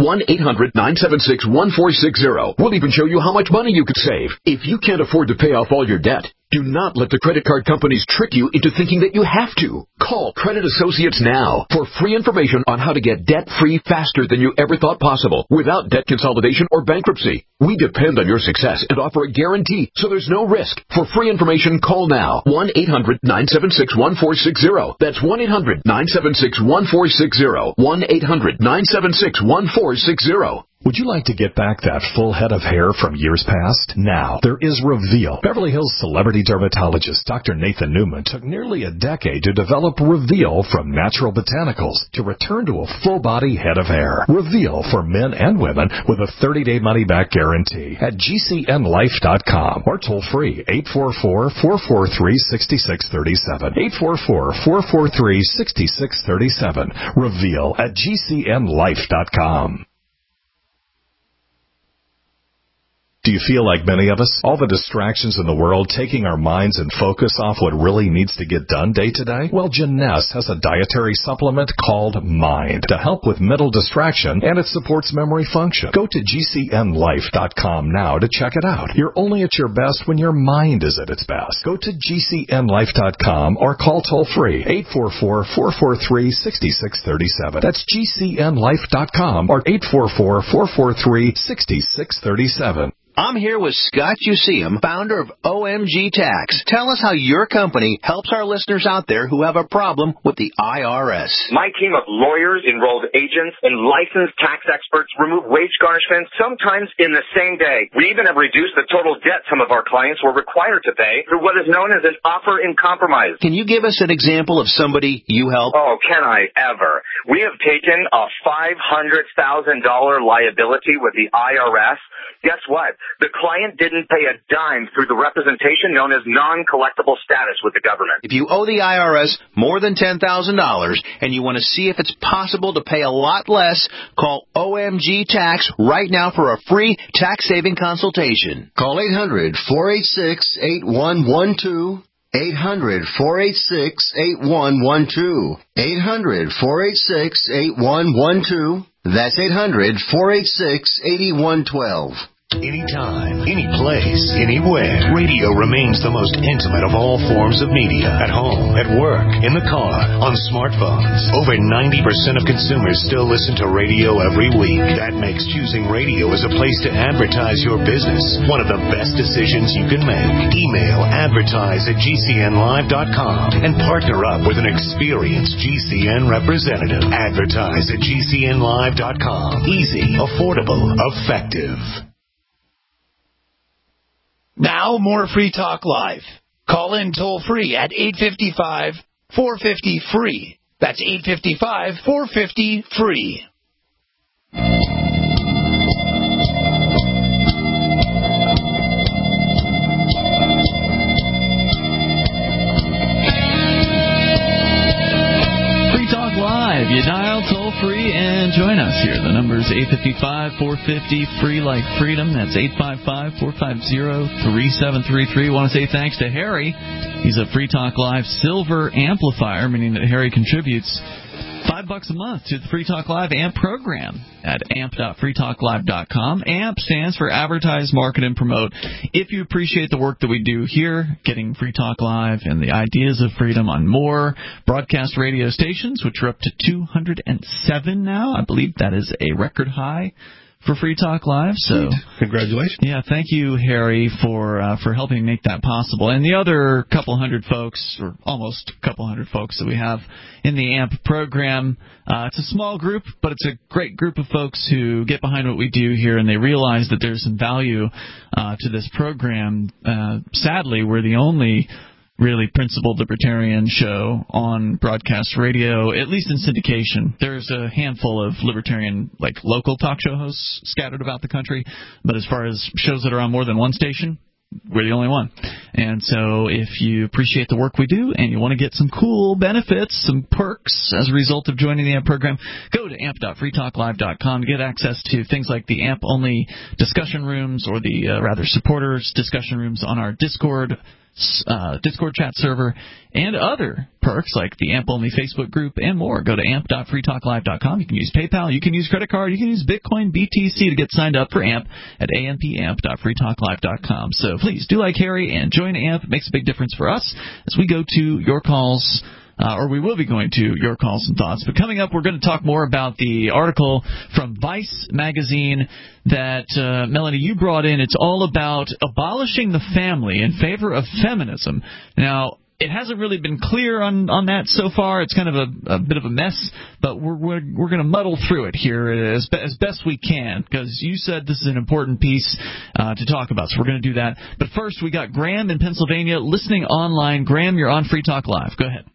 1-800-976-1460. We'll even show you how much money you could save. If you can't afford to pay off all your debt, do not let the credit card companies trick you into thinking that you have to. Call Credit Associates now for free information on how to get debt-free faster than you ever thought possible without debt consolidation or bankruptcy. We depend on your success and offer a guarantee, so there's no risk. For free information, call now. 1-800-976-1460. That's 1-800-976-1460. 1-800-976-1460. Would you like to get back that full head of hair from years past? Now, there is Reveal. Beverly Hills celebrity dermatologist Dr. Nathan Newman took nearly a decade to develop Reveal from natural botanicals to return to a full-body head of hair. Reveal for men and women with a 30-day money-back guarantee at GCNlife.com or toll-free 844-443-6637. 844-443-6637. Reveal at GCNlife.com. Do you feel like many of us? All the distractions in the world taking our minds and focus off what really needs to get done day to day? Well, Jeunesse has a dietary supplement called Mind to help with mental distraction, and it supports memory function. Go to GCNlife.com now to check it out. You're only at your best when your mind is at its best. Go to GCNlife.com or call toll-free 844-443-6637. That's GCNlife.com or 844-443-6637. I'm here with Scott Useum, founder of OMG Tax. Tell us how your company helps our listeners out there who have a problem with the IRS. My team of lawyers, enrolled agents, and licensed tax experts remove wage garnishments sometimes in the same day. We even have reduced the total debt some of our clients were required to pay through what is known as an offer in compromise. Can you give us an example of somebody you help? Oh, can I ever? We have taken a $500,000 liability with the IRS. Guess what? The client didn't pay a dime through the representation known as non-collectible status with the government. If you owe the IRS more than $10,000 and you want to see if it's possible to pay a lot less, call OMG Tax right now for a free tax-saving consultation. Call 800-486-8112. 800-486-8112. 800-486-8112. That's 800-486-8112. Anytime, any place, anywhere. Radio remains the most intimate of all forms of media. At home, at work, in the car, on smartphones. Over 90% of consumers still listen to radio every week. That makes choosing radio as a place to advertise your business one of the best decisions you can make. Email advertise@gcnlive.com and partner up with an experienced GCN representative. Advertise@gcnlive.com. Easy, affordable, effective. Now, more Free Talk Live. Call in toll-free at 855-450-FREE. That's 855-450-FREE. Live. You dial toll-free and join us here. The number is 855-450-FREE like freedom. That's 855-450-3733. Want to say thanks to Harry. He's a Free Talk Live Silver Amplifier, meaning that Harry contributes $5 a month to the Free Talk Live AMP program at amp.freetalklive.com. AMP stands for Advertise, Market, and Promote. If you appreciate the work that we do here, getting Free Talk Live and the ideas of freedom on more broadcast radio stations, which are up to 207 now. I believe that is a record high for Free Talk Live. So congratulations. Yeah, thank you, Harry, for helping make that possible. And the other couple hundred folks, or almost a couple hundred folks that we have in the AMP program, it's a small group, but it's a great group of folks who get behind what we do here, and they realize that there's some value to this program. Sadly, we're the only really principled libertarian show on broadcast radio, at least in syndication. There's a handful of libertarian, like, local talk show hosts scattered about the country, but as far as shows that are on more than one station, we're the only one. And so if you appreciate the work we do and you want to get some cool benefits, some perks as a result of joining the AMP program, go to amp.freetalklive.com to get access to things like the AMP-only discussion rooms, or the supporters discussion rooms on our Discord chat server, and other perks like the AMP-only Facebook group and more. Go to amp.freetalklive.com. You can use PayPal, you can use credit card, you can use Bitcoin BTC to get signed up for AMP at amp.freetalklive.com. So please do like Harry and join AMP. It makes a big difference for us as we go to your calls. Or we will be going to your calls and thoughts. But coming up, we're going to talk more about the article from Vice magazine that, Melanie, you brought in. It's all about abolishing the family in favor of feminism. Now, it hasn't really been clear on that so far. It's kind of a bit of a mess, but we're going to muddle through it here as best we can, because you said this is an important piece to talk about, so we're going to do that. But first, we got Graham in Pennsylvania listening online. Graham, you're on Free Talk Live. Go ahead.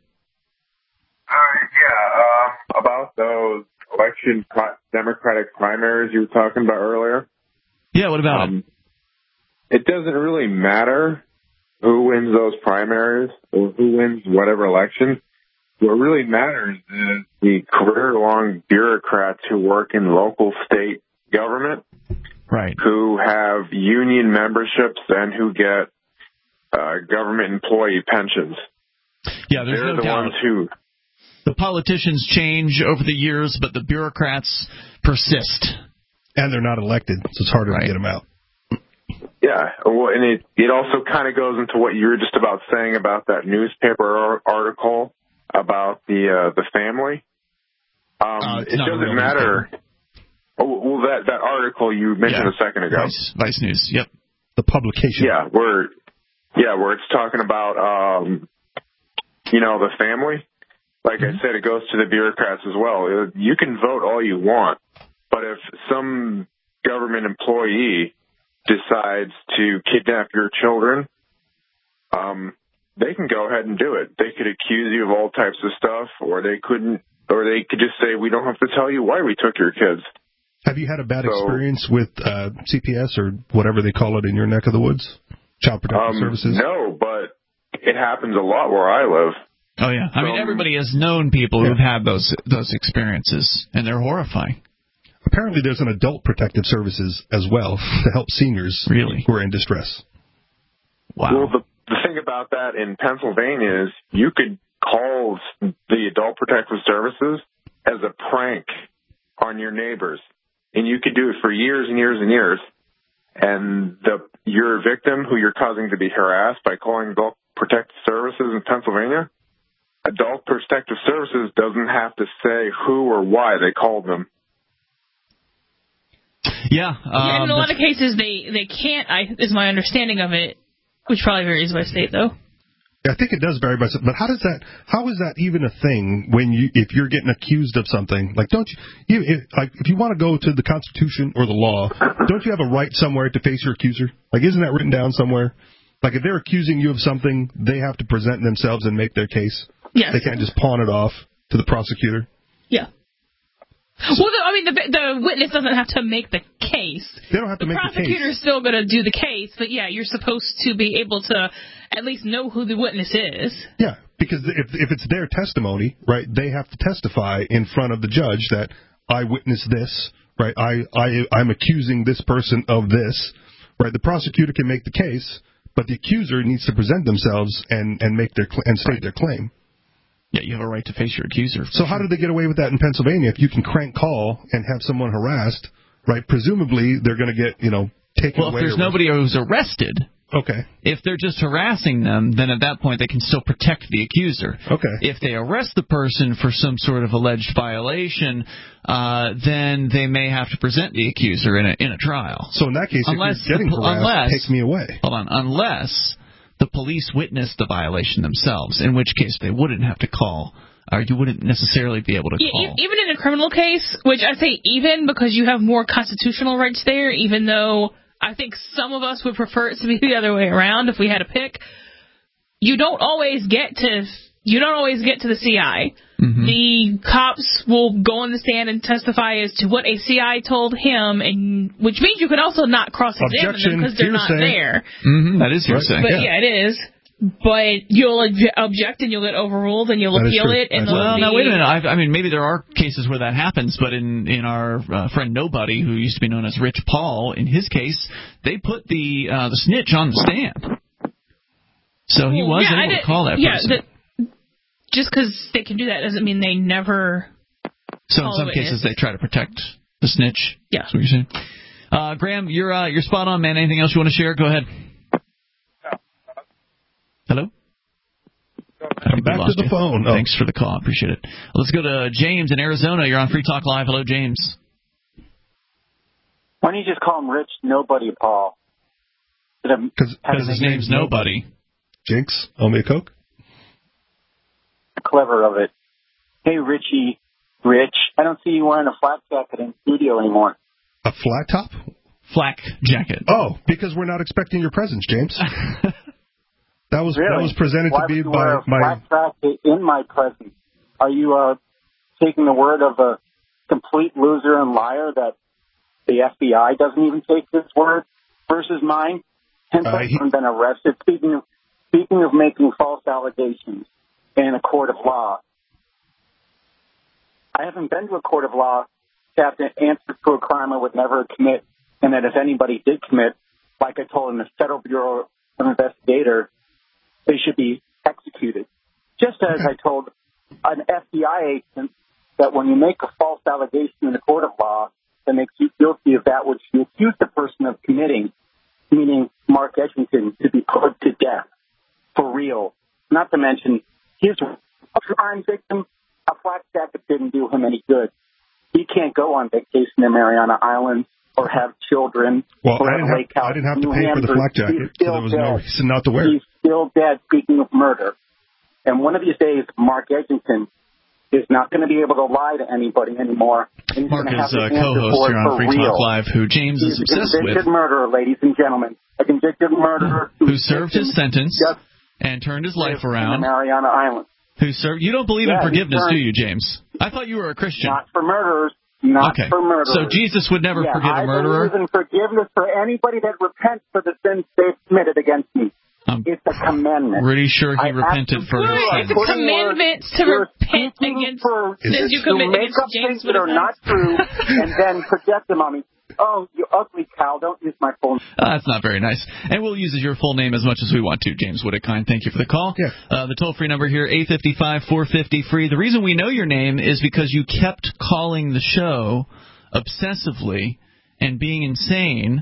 About those election Democratic primaries you were talking about earlier. Yeah, what about it? It doesn't really matter who wins those primaries or who wins whatever election. What really matters is the career-long bureaucrats who work in local state government right, who have union memberships and who get government employee pensions. Yeah, there's They're no the doubt. ones who. The politicians change over the years, but the bureaucrats persist. And they're not elected, so it's harder to get them out. Yeah, well, and it also kind of goes into what you were just about saying about that newspaper article about the family. It doesn't matter. Well, that article you mentioned a second ago. Vice News. Yep. The publication. Yeah, where it's talking about the family. Like I said, it goes to the bureaucrats as well. You can vote all you want, but if some government employee decides to kidnap your children, they can go ahead and do it. They could accuse you of all types of stuff, or they could just say, we don't have to tell you why we took your kids. Have you had a bad experience with CPS or whatever they call it in your neck of the woods? Child Protective Services? No, but it happens a lot where I live. Oh, yeah. I mean, everybody has known people who've had those experiences, and they're horrifying. Apparently there's an Adult Protective Services as well to help seniors who are in distress. Wow. Well, the thing about that in Pennsylvania is you could call the Adult Protective Services as a prank on your neighbors, and you could do it for years and years and years. And your victim, who you're causing to be harassed by calling Adult Protective Services in Pennsylvania, Adult Protective Services doesn't have to say who or why they called them. Yeah. And in a lot of cases, they can't, is my understanding of it, which probably varies by state, though. I think it does vary by state, but how is that even a thing if you're getting accused of something? Like, don't you, if you want to go to the Constitution or the law, don't you have a right somewhere to face your accuser? Like, isn't that written down somewhere? Like, if they're accusing you of something, they have to present themselves and make their case. Yes. They can't just pawn it off to the prosecutor. Yeah. Well, the witness doesn't have to make the case. They don't have to make the case. The prosecutor's still going to do the case, but yeah, you're supposed to be able to at least know who the witness is. Yeah, because if it's their testimony, right, they have to testify in front of the judge that I witnessed this, right, I'm accusing this person of this, right. The prosecutor can make the case, but the accuser needs to present themselves and make and state their claim. Yeah, you have a right to face your accuser. So how did they get away with that in Pennsylvania? If you can crank call and have someone harassed, right, presumably they're going to get, taken away. Well, if there's nobody who's arrested, okay. If they're just harassing them, then at that point they can still protect the accuser. Okay. If they arrest the person for some sort of alleged violation, then they may have to present the accuser in a trial. So in that case, if you're getting harassed, take me away. Hold on. Unless the police witnessed the violation themselves, in which case they wouldn't have to call, or you wouldn't necessarily be able to call. Even in a criminal case, which I say even because you have more constitutional rights there, even though I think some of us would prefer it to be the other way around if we had a pick, you don't always get to the CI. Mm-hmm. The cops will go on the stand and testify as to what a CI told him, and which means you can also not cross-examine them because they're not there. Mm-hmm. That is hearsay. But yeah, it is. But you'll object and you'll get overruled and you'll appeal it. And now wait a minute. I mean, maybe there are cases where that happens, but in our friend Nobody, who used to be known as Rich Paul, in his case, they put the snitch on the stand, so he was able to call that person. Just because they can do that doesn't mean they never. So in some cases they try to protect the snitch. Yeah. That's what you're saying. Graham, you're spot on, man. Anything else you want to share? Go ahead. Hello? Come back to the phone. Oh. Thanks for the call. I appreciate it. Let's go to James in Arizona. You're on Free Talk Live. Hello, James. Why don't you just call him Rich Nobody Paul? Because his name's Nobody. Jinx, owe me a Coke? Clever of it. Hey, Richie, Rich, I don't see you wearing a flak jacket in studio anymore. A flat top? Flak jacket. Oh, because we're not expecting your presence, James. That was presented Why to be would you by wear a my. flak jacket in my presence. Are you taking the word of a complete loser and liar that the FBI doesn't even take his word versus mine? Hence, I haven't been arrested. Speaking of making false allegations in a court of law, I haven't been to a court of law to have to answer to a crime I would never commit and that if anybody did commit, like I told him, the Federal Bureau of Investigation, they should be executed. Just as I told an FBI agent that when you make a false allegation in a court of law that makes you guilty of that which you accuse the person of committing, meaning Mark Edgington, to be put to death for real. Not to mention, he's a crime victim. A flak jacket didn't do him any good. He can't go on vacation in Mariana Islands or have children. Well, or I didn't have to pay for the flak jacket, so there was no reason not to wear it. He's still dead, speaking of murder. And one of these days, Mark Edgington is not going to be able to lie to anybody anymore. And Mark is a co-host here on Free Talk Live, who James is obsessed with. He's a convicted murderer, ladies and gentlemen. A convicted murderer who served his sentence and turned his life around. In the Mariana Islands. Who served? You don't believe in forgiveness, do you, James? I thought you were a Christian. Not for murderers. Not for murderers. So Jesus would never forgive a murderer? I believe in forgiveness for anybody that repents for the sins they've committed against me. It's a commandment. Pretty sure he repented for his sins. It's a commandment to repent against sins you commit against James. Things that are not true and then project them on me. Oh, you ugly cow, don't use my full name. That's not very nice. And we'll use your full name as much as we want to, James Woodekine. Thank you for the call. Yeah. The toll-free number here, 855-450-FREE. The reason we know your name is because you kept calling the show obsessively and being insane,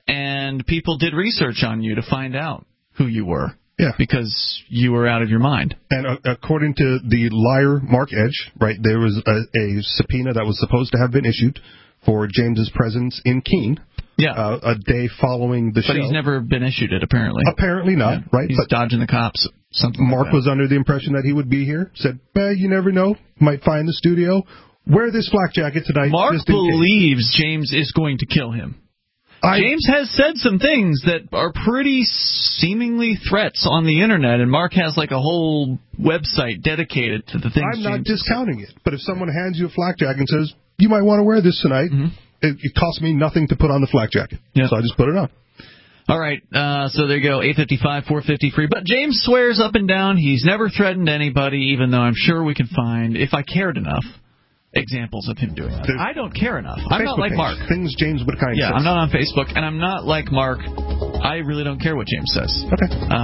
and people did research on you to find out who you were. Yeah. Because you were out of your mind. And according to the liar Mark Edge, right, there was a subpoena that was supposed to have been issued for James's presence in Keene. Yeah. A day following the show. But he's never been issued it, apparently. Apparently not, right? He's dodging the cops. Something Mark like that. was under the impression that he would be here. Said, you never know. Might find the studio. Wear this flak jacket tonight. Mark believes James is going to kill him. James has said some things that are pretty seemingly threats on the internet, and Mark has like a whole website dedicated to the things. I'm not discounting it, but if someone hands you a flak jacket and says, you might want to wear this tonight, it costs me nothing to put on the flak jacket. Yeah. So I just put it on. All right, so there you go, 855-450-FREE. But James swears up and down he's never threatened anybody, even though I'm sure we can find, if I cared enough, examples of him doing that. I don't care enough. I'm not like Mark. Things James Woodekine says. I'm not on Facebook, and I'm not like Mark. I really don't care what James says. Okay.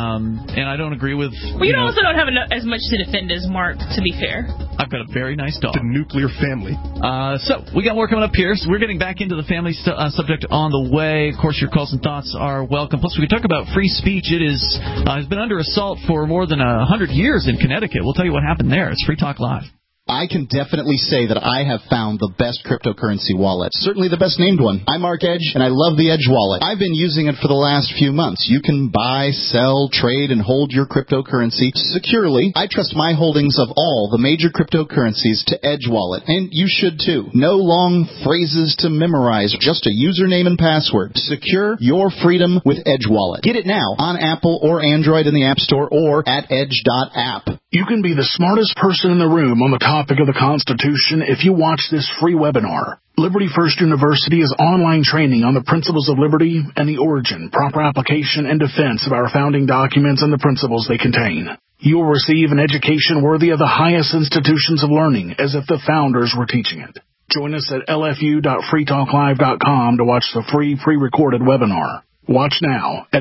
And I don't agree with... Well, you also don't have as much to defend as Mark, to be fair. I've got a very nice dog. The nuclear family. So, we got more coming up here. So we're getting back into the family subject on the way. Of course, your calls and thoughts are welcome. Plus, we can talk about free speech. It has been under assault for more than 100 years in Connecticut. We'll tell you what happened there. It's Free Talk Live. I can definitely say that I have found the best cryptocurrency wallet. Certainly the best named one. I'm Mark Edge, and I love the Edge wallet. I've been using it for the last few months. You can buy, sell, trade, and hold your cryptocurrency securely. I trust my holdings of all the major cryptocurrencies to Edge wallet, and you should too. No long phrases to memorize, just a username and password. Secure your freedom with Edge wallet. Get it now on Apple or Android in the App Store or at edge.app. You can be the smartest person in the room on the topic of the Constitution if you watch this free webinar. Liberty First University is online training on the principles of liberty and the origin, proper application, and defense of our founding documents and the principles they contain. You will receive an education worthy of the highest institutions of learning, as if the founders were teaching it. Join us at lfu.freetalklive.com to watch the free pre-recorded webinar. Watch now at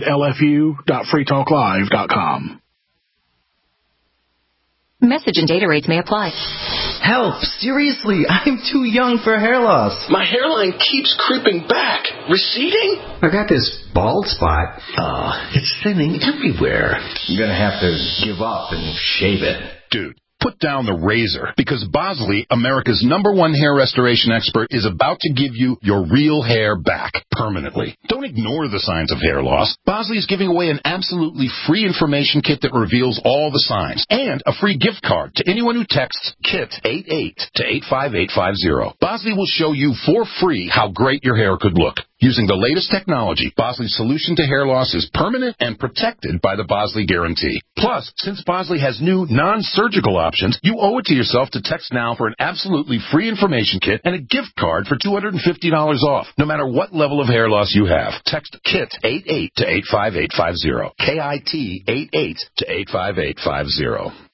lfu.freetalklive.com. Message and data rates may apply. Help! Seriously, I'm too young for hair loss. My hairline keeps creeping back. Receding? I got this bald spot. It's thinning everywhere. I'm gonna have to give up and shave it. Dude, put down the razor, because Bosley, America's #1 hair restoration expert, is about to give you your real hair back permanently. Don't ignore the signs of hair loss. Bosley is giving away an absolutely free information kit that reveals all the signs, and a free gift card to anyone who texts KIT88 to 85850. Bosley will show you for free how great your hair could look. Using the latest technology, Bosley's solution to hair loss is permanent and protected by the Bosley Guarantee. Plus, since Bosley has new non-surgical options, you owe it to yourself to text now for an absolutely free information kit and a gift card for $250 off, no matter what level of hair loss you have. Text KIT88 to 85850. KIT88 to 85850.